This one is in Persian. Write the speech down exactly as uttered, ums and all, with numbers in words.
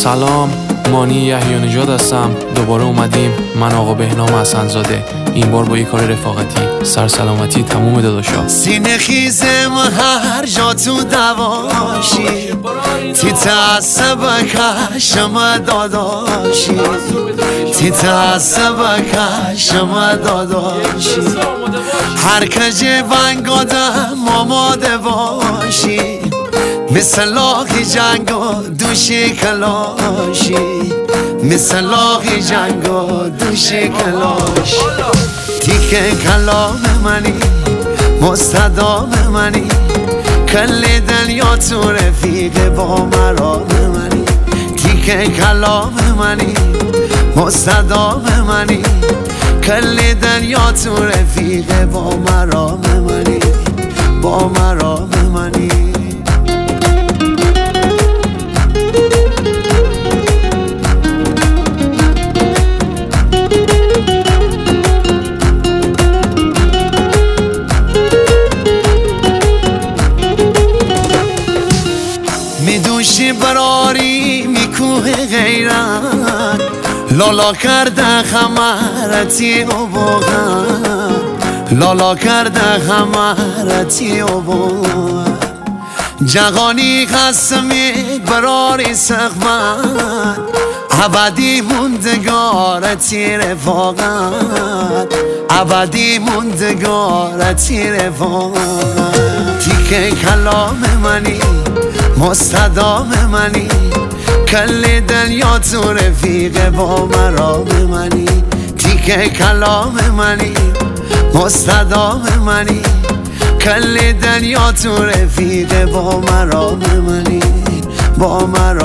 سلام، مانی یحیی نژاد هستم. دوباره اومدیم، من آقا بهنام حسن‌زاده. این بار با یه کار رفاقتی. سرسلامتی تموم داداشا. سینه خیزم هر جا تو دواشی، تی تعصب کشم داداشی، تی تعصب کشم داداشی. هر کجه ونگادم آماده باشی، مثل لاغی جنگ و دوشی کلاشی، مثل لاغی جنگ و دوشی کلاشی. تیکه کلام منی، مستدام منی، کل دنیا تو رفیق با مرام منی. تیکه کلام منی، مستدام منی، کل دنیا تو رفیق با مرام منی، با مرام منی. میدوشی براری میکوه غیرت، لالا کرده خمرتی و بغن، لالا کرده خمرتی و بغن. جهانی قسمی براری سخمت، ابدی موندگارتی رفاقت، ابدی موندگارتی رفاقت. تیکه کلام منی، مستدام منی، کل دنیا تو رفیق با مرام منی. تیکه کلام منی، مستدام منی، کل دنیا تو رفیق با مرام منی، با مرام